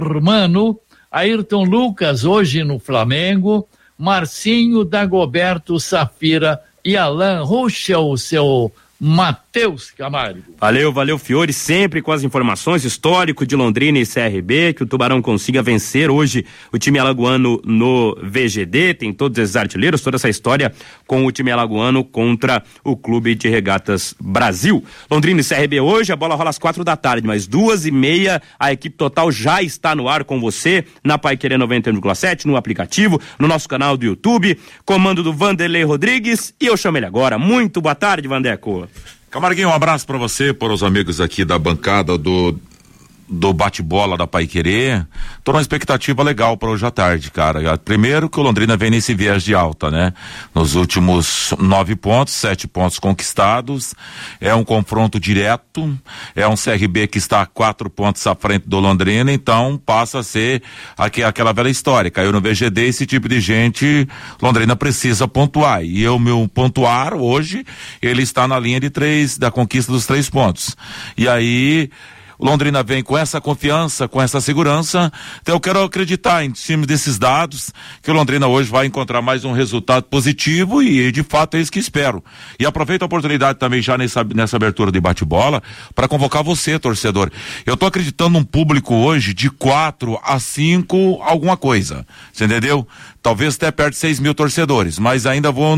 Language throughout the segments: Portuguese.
Germano, Ayrton Lucas hoje no Flamengo, Marcinho, Dagoberto, Safira e Alain Ruschel, o seu Matheus Camargo. Valeu, Fiore, sempre com as informações, histórico de Londrina e CRB, que o Tubarão consiga vencer hoje o time alagoano no VGD, tem todos esses artilheiros, toda essa história com o time alagoano contra o Clube de Regatas Brasil. Londrina e CRB hoje, a bola rola às 4h, mas 2h30, a equipe total já está no ar com você, na Paiquerê 91,7, no aplicativo, no nosso canal do YouTube, comando do Vanderlei Rodrigues, e eu chamo ele agora. Muito boa tarde, Vandeco. Camarguinho, um abraço para você, para os amigos aqui da bancada do bate-bola da Paiquerê. Tô numa expectativa legal para hoje à tarde, cara. Primeiro que o Londrina vem nesse viés de alta, né? Nos últimos 9 pontos, 7 pontos conquistados. É um confronto direto. É um CRB que está a 4 pontos à frente do Londrina, então passa a ser aquela velha história. Caiu no VGD, esse tipo de gente, Londrina precisa pontuar. E o meu pontuar hoje, ele está na linha de 3, da conquista dos 3 pontos. E aí, o Londrina vem com essa confiança, com essa segurança, então eu quero acreditar em cima desses dados, que o Londrina hoje vai encontrar mais um resultado positivo e de fato é isso que espero. E aproveito a oportunidade também já nessa abertura de bate-bola, para convocar você, torcedor. Eu tô acreditando num público hoje de 4 a 5 alguma coisa, você entendeu? Talvez até perto de 6 mil torcedores, mas ainda vou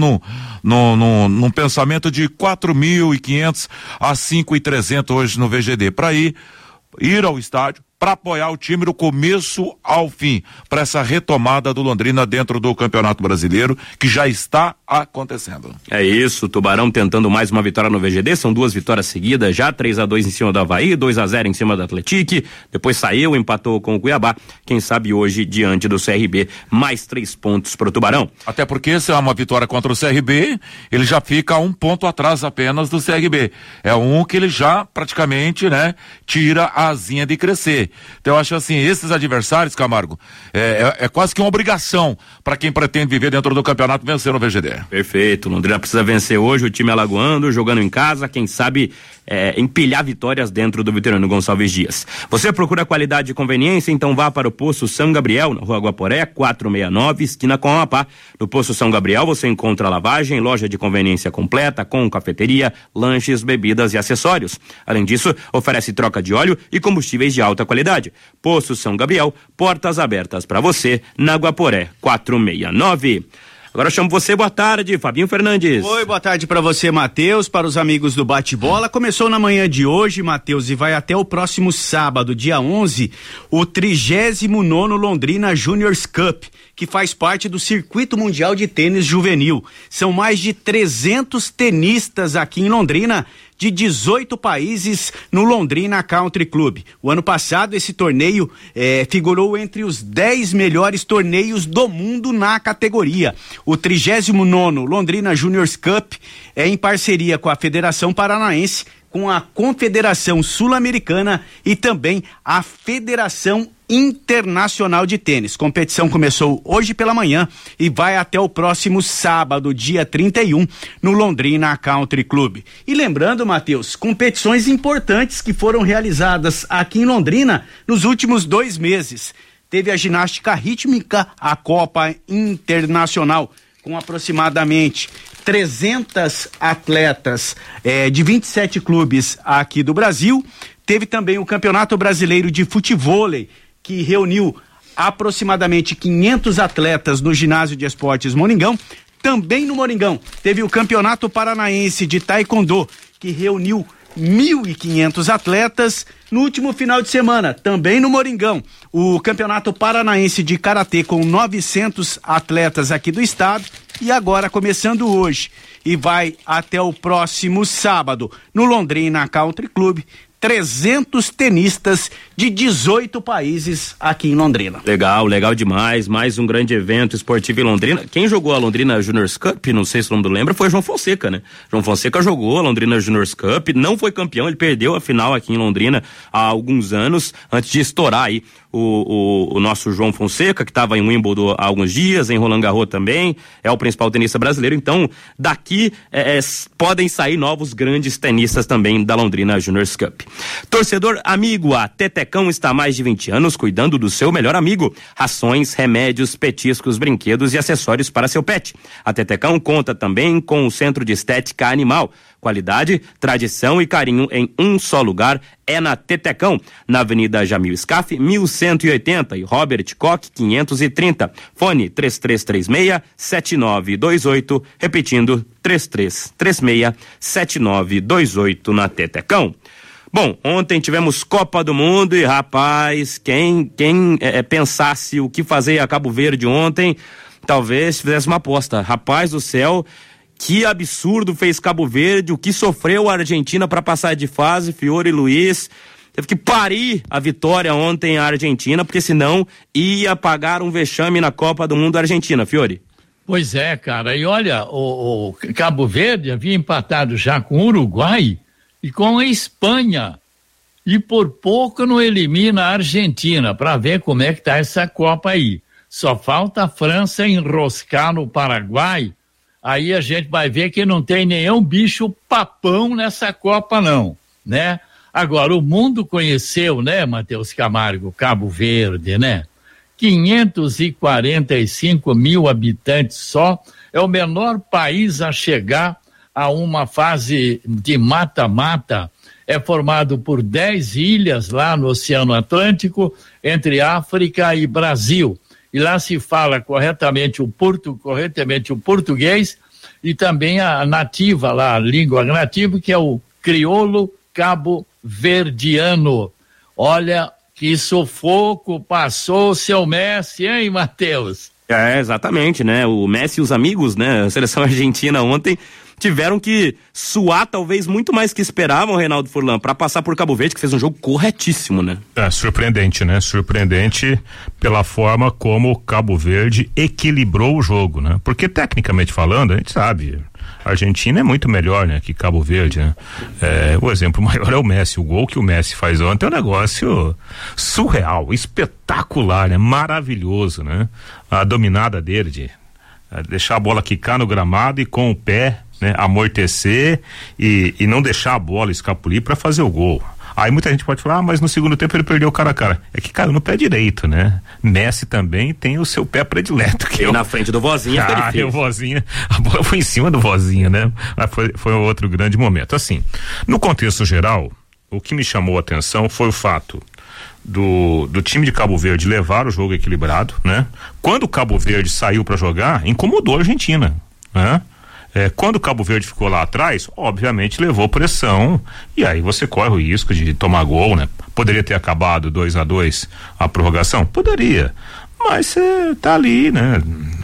num pensamento de 4.500 a 5.300 hoje no VGD, para ir ao estádio, para apoiar o time do começo ao fim, para essa retomada do Londrina dentro do Campeonato Brasileiro, que já está acontecendo. É isso, o Tubarão tentando mais uma vitória no VGD, são 2 vitórias seguidas já, 3-2 em cima do Avaí, 2-0 em cima do Atlético, depois saiu, empatou com o Cuiabá, quem sabe hoje diante do CRB, mais 3 pontos pro Tubarão. Até porque se é uma vitória contra o CRB, ele já fica 1 ponto atrás apenas do CRB, é um que ele já praticamente, né, tira a asinha de crescer. Então eu acho assim, esses adversários, Camargo, é quase que uma obrigação para quem pretende viver dentro do campeonato vencer no VGD. Perfeito, Londrina precisa vencer hoje, o time alagoano, jogando em casa, quem sabe empilhar vitórias dentro do Veterano Gonçalves Dias. Você procura qualidade e conveniência, então vá para o Poço São Gabriel, na Rua Guaporé, 469, esquina com a Amapá. No Poço São Gabriel você encontra lavagem, loja de conveniência completa, com cafeteria, lanches, bebidas e acessórios. Além disso, oferece troca de óleo e combustíveis de alta qualidade. Poço São Gabriel, portas abertas para você, na Guaporé, 469. Agora eu chamo você, boa tarde, Fabinho Fernandes. Oi, boa tarde para você, Matheus, para os amigos do Bate-Bola. Começou na manhã de hoje, Matheus, e vai até o próximo sábado, dia 11, o 39º Londrina Juniors Cup, que faz parte do Circuito Mundial de Tênis Juvenil. São mais de 300 tenistas aqui em Londrina, de 18 países no Londrina Country Club. O ano passado esse torneio figurou entre os 10 melhores torneios do mundo na categoria. O 39º Londrina Juniors Cup é em parceria com a Federação Paranaense, com a Confederação Sul-Americana e também a Federação Internacional de Tênis. Competição começou hoje pela manhã e vai até o próximo sábado, dia 31, no Londrina Country Club. E lembrando, Matheus, competições importantes que foram realizadas aqui em Londrina nos últimos 2 meses. Teve a ginástica rítmica, a Copa Internacional, com aproximadamente 300 atletas de 27 clubes aqui do Brasil. Teve também o Campeonato Brasileiro de Futevôlei, que reuniu aproximadamente 500 atletas no Ginásio de Esportes Moringão. Também no Moringão teve o Campeonato Paranaense de Taekwondo, que reuniu 1.500 atletas. No último final de semana, também no Moringão, o Campeonato Paranaense de Karatê com 900 atletas aqui do estado. E agora começando hoje e vai até o próximo sábado no Londrina Country Club, 300 tenistas de 18 países aqui em Londrina. Legal demais, mais um grande evento esportivo em Londrina. Quem jogou a Londrina Juniors Cup, não sei se o nome lembra, foi João Fonseca, né? João Fonseca jogou a Londrina Juniors Cup, não foi campeão, ele perdeu a final aqui em Londrina há alguns anos, antes de estourar aí o nosso João Fonseca, que estava em Wimbledon há alguns dias, em Roland Garros também, é o principal tenista brasileiro. Então, daqui podem sair novos grandes tenistas também da Londrina Juniors Cup. Torcedor amigo, a Tetecão está há mais de 20 anos cuidando do seu melhor amigo. Rações, remédios, petiscos, brinquedos e acessórios para seu pet. A Tetecão conta também com o Centro de Estética Animal. Qualidade, tradição e carinho em um só lugar é na Tetecão, na Avenida Jamil Scaff, 1180 e Robert Koch 530. Fone 3336-7928, repetindo 3336-7928 na Tetecão. Bom, ontem tivemos Copa do Mundo e, rapaz, quem pensasse o que fazer a Cabo Verde ontem, talvez fizesse uma aposta. Rapaz do céu, que absurdo fez Cabo Verde, o que sofreu a Argentina para passar de fase. Fiore Luiz teve que parir a vitória ontem a Argentina, porque senão ia pagar um vexame na Copa do Mundo Argentina, Fiore. Pois é, cara, e olha, o Cabo Verde havia empatado já com o Uruguai e com a Espanha, e por pouco não elimina a Argentina, para ver como é que tá essa Copa aí. Só falta a França enroscar no Paraguai, aí a gente vai ver que não tem nenhum bicho papão nessa Copa não, né? Agora, o mundo conheceu, né, Matheus Camargo, Cabo Verde, né? 545 mil habitantes só, é o menor país a chegar a uma fase de mata-mata. É formado por 10 ilhas lá no Oceano Atlântico, entre África e Brasil. E lá se fala corretamente o português e também a nativa lá, a língua nativa, que é o crioulo cabo-verdiano. Olha que sufoco passou o seu Messi, hein, Matheus? Exatamente, né? O Messi e os amigos, né? A seleção argentina ontem tiveram que suar talvez muito mais que esperavam, Reinaldo Furlan, para passar por Cabo Verde, que fez um jogo corretíssimo, né? Surpreendente, né? Surpreendente pela forma como o Cabo Verde equilibrou o jogo, né? Porque tecnicamente falando, a gente sabe, a Argentina é muito melhor, né, que Cabo Verde, né? O exemplo maior é o Messi. O gol que o Messi faz ontem é um negócio surreal, espetacular, né? Maravilhoso, né? A dominada dele de deixar a bola quicar no gramado e com o pé, né, amortecer e não deixar a bola escapulir para fazer o gol. Aí muita gente pode falar, mas no segundo tempo ele perdeu o cara a cara. É que caiu no pé direito, né? Messi também tem o seu pé predileto. Que na frente do Vozinha. O Vozinha, a bola foi em cima do Vozinha, né? Mas foi outro grande momento. Assim, no contexto geral, o que me chamou a atenção foi o fato do time de Cabo Verde levar o jogo equilibrado, né? Quando o Cabo Verde saiu para jogar, incomodou a Argentina, né? Quando o Cabo Verde ficou lá atrás, obviamente levou pressão e aí você corre o risco de tomar gol, né? Poderia ter acabado 2-2 a prorrogação? Poderia, mas você tá ali, né?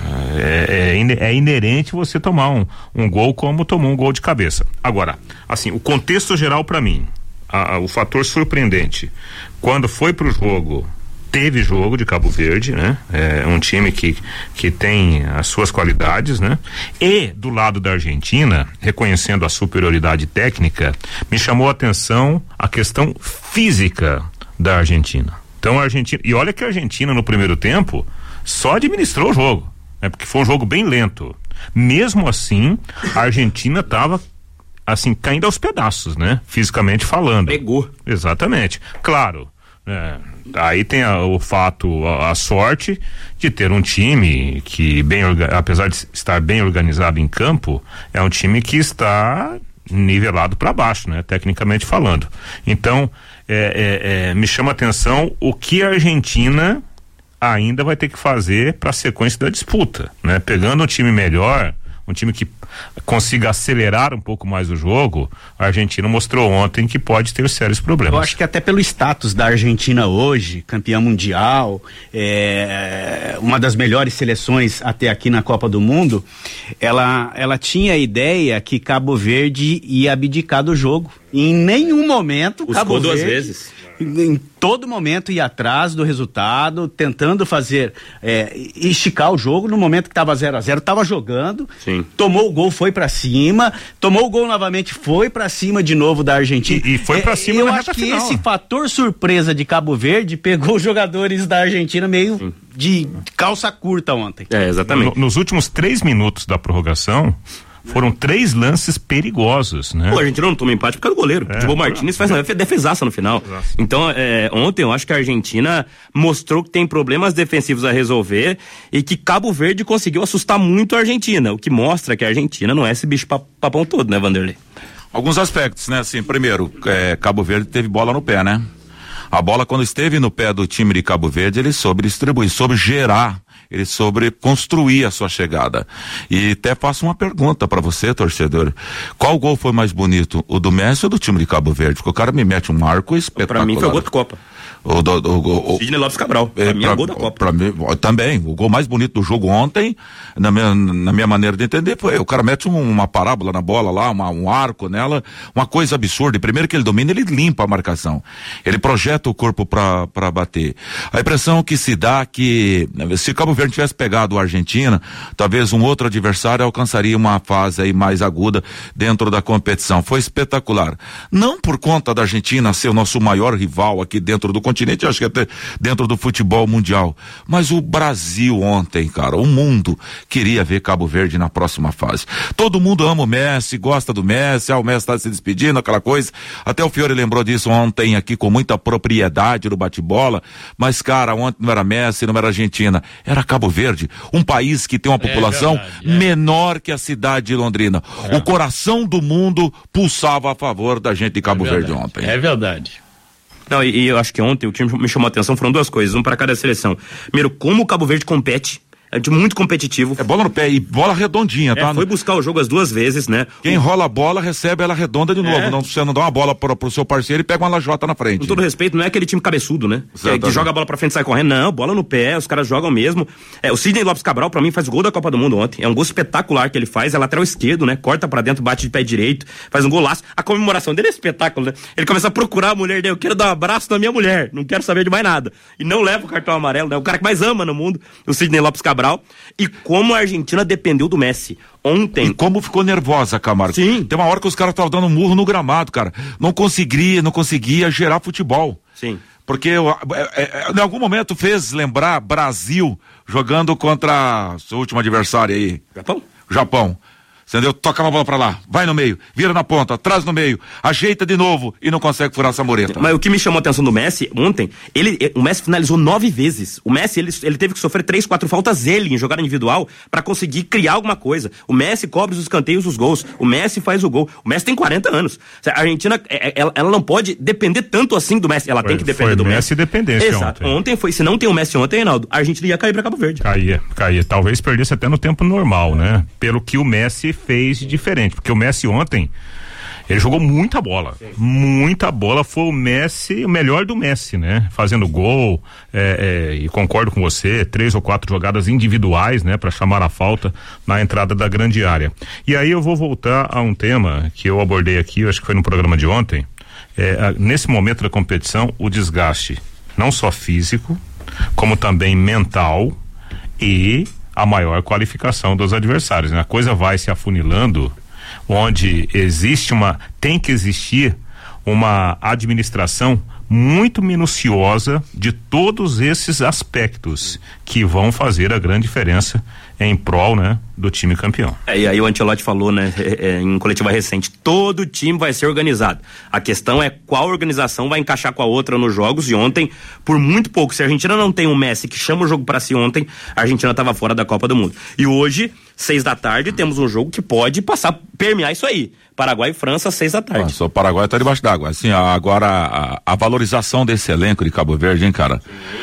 É inerente você tomar um gol como tomou um gol de cabeça. Agora, assim, o contexto geral para mim, o fator surpreendente, quando foi pro jogo, teve jogo de Cabo Verde, né? É um time que tem as suas qualidades, né? E do lado da Argentina, reconhecendo a superioridade técnica, me chamou a atenção a questão física da Argentina. Então a Argentina, e olha que a Argentina no primeiro tempo só administrou o jogo, né? Porque foi um jogo bem lento. Mesmo assim, a Argentina estava assim, caindo aos pedaços, né? Fisicamente falando. Pegou. Exatamente. Claro, aí tem a sorte de ter um time que, apesar de estar bem organizado em campo, é um time que está nivelado para baixo, né? Tecnicamente falando. Então, me chama a atenção o que a Argentina ainda vai ter que fazer para a sequência da disputa, né? Pegando um time melhor, um time que consiga acelerar um pouco mais o jogo, a Argentina mostrou ontem que pode ter sérios problemas. Eu acho que até pelo status da Argentina hoje, campeã mundial, uma das melhores seleções até aqui na Copa do Mundo, ela tinha a ideia que Cabo Verde ia abdicar do jogo. E em nenhum momento Cabo Verde duas vezes. em todo momento ir atrás do resultado, tentando fazer, esticar o jogo. No momento que estava 0-0, estava jogando. Sim. Tomou o gol, foi pra cima, tomou o gol novamente, foi pra cima de novo da Argentina. E foi pra cima na reta final. Eu acho que esse fator surpresa de Cabo Verde pegou os jogadores da Argentina meio de calça curta ontem. Exatamente. Nos últimos 3 minutos da prorrogação, foram 3 lances perigosos, né? A Argentina não toma empate por causa do goleiro. O Martínez faz uma defesaça no final. Então, ontem eu acho que a Argentina mostrou que tem problemas defensivos a resolver e que Cabo Verde conseguiu assustar muito a Argentina, o que mostra que a Argentina não é esse bicho papão todo, né, Vanderlei? Alguns aspectos, né? Assim, primeiro, Cabo Verde teve bola no pé, né? A bola, quando esteve no pé do time de Cabo Verde, ele soube distribuir, soube gerar, ele soube construir a sua chegada. E até faço uma pergunta pra você, torcedor: qual gol foi mais bonito, o do Messi ou do time de Cabo Verde? Porque o cara me mete um arco espetacular. Pra mim foi o gol da Copa. O Sidney Lopes Cabral, pra mim é o gol da Copa. Pra mim, também, o gol mais bonito do jogo ontem, na minha maneira de entender, foi, o cara mete uma parábola na bola lá, um arco nela, uma coisa absurda. E primeiro que ele domina, ele limpa a marcação, ele projeta o corpo pra bater. A impressão que se dá que, se Cabo Verde tivesse pegado a Argentina, talvez um outro adversário alcançaria uma fase aí mais aguda dentro da competição. Foi espetacular, não por conta da Argentina ser o nosso maior rival aqui dentro do continente, acho que até dentro do futebol mundial, mas o Brasil ontem, cara, o mundo queria ver Cabo Verde na próxima fase. Todo mundo ama o Messi, gosta do Messi, o Messi tá se despedindo, aquela coisa, até o Fiore lembrou disso ontem aqui com muita propriedade no bate-bola, mas cara, ontem não era Messi, não era Argentina, era Cabo Verde, um país que tem uma população menor que a cidade de Londrina. O coração do mundo pulsava a favor da gente de Cabo Verde ontem. É verdade. Não, e eu acho que ontem o que me chamou a atenção foram 2 coisas, um para cada seleção. Primeiro, como o Cabo Verde compete. É de muito competitivo. É bola no pé e bola redondinha, tá? Foi buscar o jogo as 2 vezes, né? Quem rola a bola recebe ela redonda de novo. Você não dá uma bola pro seu parceiro e pega uma lajota na frente. Com todo respeito, não é aquele time cabeçudo, né? Que joga a bola pra frente e sai correndo. Não, bola no pé, os caras jogam mesmo. O Sidney Lopes Cabral, pra mim, faz o gol da Copa do Mundo ontem. É um gol espetacular que ele faz, é lateral esquerdo, né? Corta pra dentro, bate de pé direito, faz um golaço. A comemoração dele é espetáculo, né? Ele começa a procurar a mulher dele. Eu quero dar um abraço na minha mulher, não quero saber de mais nada. E não leva o cartão amarelo, né? O cara que mais ama no mundo, o Sidney Lopes Cabral. E como a Argentina dependeu do Messi ontem. E como ficou nervosa, Camargo. Sim. Tem uma hora que os caras estavam dando um murro no gramado, cara. Não conseguia gerar futebol. Sim. Porque em algum momento fez lembrar Brasil jogando contra seu último adversário aí. Japão. Entendeu? Toca uma bola pra lá, vai no meio, vira na ponta, traz no meio, ajeita de novo e não consegue furar essa mureta. Mas o que me chamou a atenção do Messi ontem, o Messi finalizou 9 vezes. O Messi, ele teve que sofrer 3, 4 faltas em jogada individual pra conseguir criar alguma coisa. O Messi cobre os escanteios, os gols. O Messi faz o gol. O Messi tem 40 anos. A Argentina, ela não pode depender tanto assim do Messi. Ela tem que depender do Messi. Dependência. Exato. Ontem foi, se não tem o Messi ontem, Reinaldo, a Argentina ia cair pra Cabo Verde. Caía. Talvez perdesse até no tempo normal, né? Pelo que o Messi fez de diferente, porque o Messi ontem, ele jogou muita bola. Sim. Muita bola, foi o Messi, o melhor do Messi, né? Fazendo gol, e concordo com você, 3 ou 4 jogadas individuais, né? Pra chamar a falta na entrada da grande área. E aí eu vou voltar a um tema que eu abordei aqui, acho que foi no programa de ontem, nesse momento da competição, o desgaste, não só físico, como também mental e a maior qualificação dos adversários, né? A coisa vai se afunilando, onde tem que existir uma administração muito minuciosa de todos esses aspectos que vão fazer a grande diferença em prol, né, do time campeão. E aí o Ancelotti falou, né, em coletiva recente, todo time vai ser organizado. A questão é qual organização vai encaixar com a outra nos jogos, e ontem, por muito pouco, se a Argentina não tem um Messi que chama o jogo pra si ontem, a Argentina estava fora da Copa do Mundo. E hoje, 6 da tarde, temos um jogo que pode permear isso aí. Paraguai e França, 6 da tarde. Nossa, o Paraguai tá debaixo d'água. Assim, agora a valorização desse elenco de Cabo Verde, hein, cara?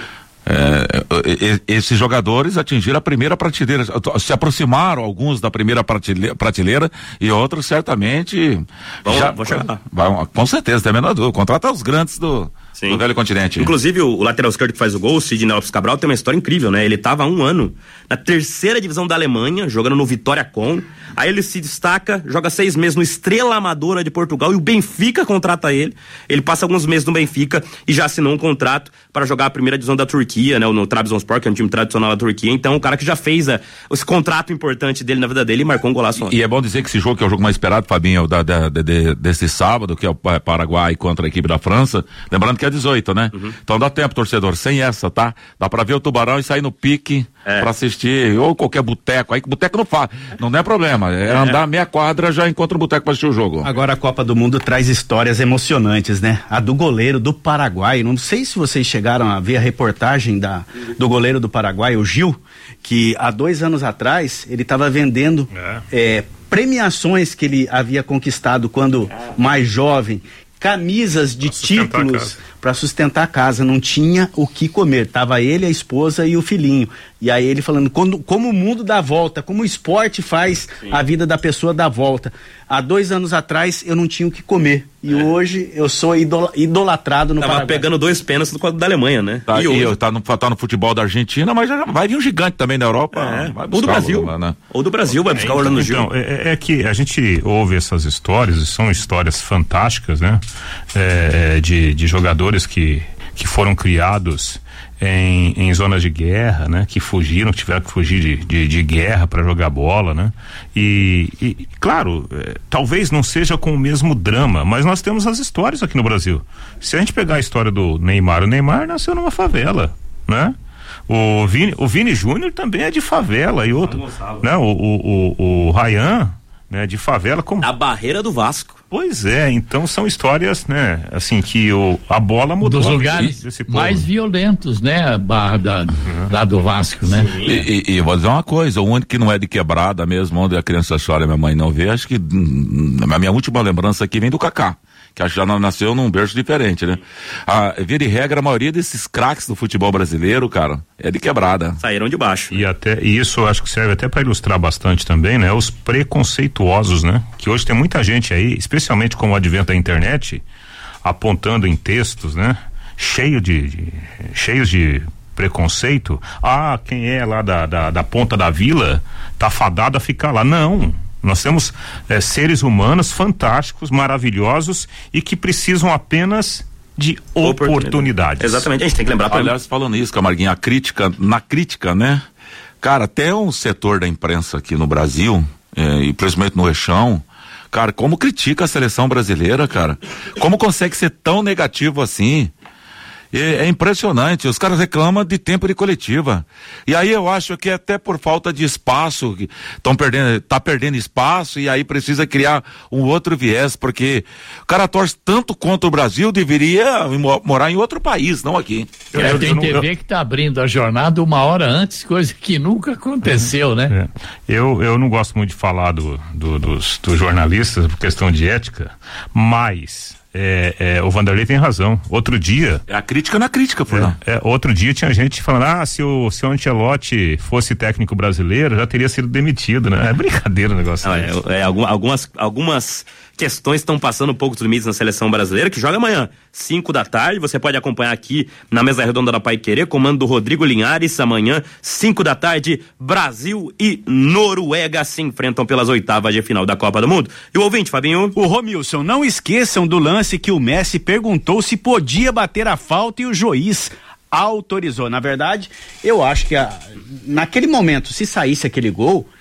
Esses jogadores atingiram a primeira prateleira, se aproximaram alguns da primeira prateleira e outros certamente vou chegar lá. Com certeza, tem a menor dúvida, contrata os grandes Sim. Do velho continente. Inclusive, o lateral esquerdo que faz o gol, o Sidney Alves Cabral, tem uma história incrível, né? Ele tava há 1 ano na 3ª divisão da Alemanha, jogando no Vitória Com. Aí ele se destaca, joga 6 meses no Estrela Amadora de Portugal e o Benfica contrata ele. Ele passa alguns meses no Benfica e já assinou um contrato para jogar a 1ª divisão da Turquia, né? No Trabzonspor, que é um time tradicional da Turquia. Então, o cara que já fez esse contrato importante dele na vida dele e marcou um golaço ontem. E é bom dizer que esse jogo, que é o jogo mais esperado, Fabinho, desse sábado, que é o Paraguai contra a equipe da França, lembrando que é 18, né? Então dá tempo, torcedor, sem essa, tá? Dá pra ver o Tubarão e sair no pique pra assistir, ou qualquer boteco, aí que boteco não é problema, andar meia quadra, já encontra um boteco pra assistir o jogo. Agora a Copa do Mundo traz histórias emocionantes, né? A do goleiro do Paraguai, não sei se vocês chegaram a ver a reportagem do goleiro do Paraguai, o Gil, que há 2 anos atrás, ele estava vendendo premiações que ele havia conquistado quando mais jovem, camisas de títulos para sustentar a casa, não tinha o que comer, tava ele, a esposa e o filhinho, e aí ele falando como o mundo dá volta, como o esporte faz a vida da pessoa dar volta. Há 2 anos atrás eu não tinha o que comer e hoje eu sou idolatrado no Paraguai. Tava pegando 2 pênaltis do quadro da Alemanha, né? Tá no futebol da Argentina, mas já vai vir um gigante também da Europa. Ou do Brasil. Né? Ou do Brasil, vai buscar o Orlando Gil. Então, é que a gente ouve essas histórias, e são histórias fantásticas, né? De jogadores que foram criados em zonas de guerra, né? Que fugiram, tiveram que fugir de guerra para jogar bola, né? E claro, talvez não seja com o mesmo drama, mas nós temos as histórias aqui no Brasil. Se a gente pegar a história do Neymar, o Neymar nasceu numa favela, né? O Vini Júnior também é de favela e outro, né? O Ryan, né? De favela como a barreira do Vasco. Pois é, então são histórias, né, assim, que a bola mudou. Dos lugares mais violentos, né, lá do Vasco, né? E vou dizer uma coisa, o único que não é de quebrada mesmo, onde a criança chora e minha mãe não vê, acho que a minha última lembrança aqui vem do Kaká, que acho que já nasceu num berço diferente, né? Vira e regra, a maioria desses craques do futebol brasileiro, cara, é de quebrada. Saíram de baixo. E isso eu acho que serve até para ilustrar bastante também, né? Os preconceituosos, né? Que hoje tem muita gente aí, especialmente com o advento da internet, apontando em textos, né? Cheios de preconceito. Quem é lá da ponta da vila tá fadado a ficar lá. Não. Nós temos seres humanos fantásticos, maravilhosos e que precisam apenas de oportunidades. Exatamente, a gente tem que lembrar. Aliás, falando isso, Camarguinho, na crítica, né? Cara, até um setor da imprensa aqui no Brasil, e principalmente no Eixão, cara, como critica a seleção brasileira, cara? Como consegue ser tão negativo assim? É impressionante, os caras reclamam de tempo de coletiva, e aí eu acho que é até por falta de espaço, tá perdendo espaço, e aí precisa criar um outro viés, porque o cara torce tanto contra o Brasil, deveria morar em outro país, não aqui. Tem TV que tá abrindo a jornada 1 hora antes, coisa que nunca aconteceu, né? Eu não gosto muito de falar dos jornalistas por questão de ética, mas o Vanderlei tem razão. Outro dia. É a crítica na crítica, Fernando. Outro dia tinha gente falando, se o Ancelotti fosse técnico brasileiro, já teria sido demitido, né? É brincadeira o negócio. Algumas questões estão passando um pouco dos limites na seleção brasileira, que joga amanhã, 5 da tarde. Você pode acompanhar aqui na mesa redonda da Paiquerê, comando do Rodrigo Linhares. Amanhã, 5 da tarde, Brasil e Noruega se enfrentam pelas 8ª de final da Copa do Mundo. E o ouvinte, Fabinho? O Romilson, não esqueçam do lance que o Messi perguntou se podia bater a falta e o juiz autorizou. Na verdade, eu acho que naquele momento, se saísse aquele gol,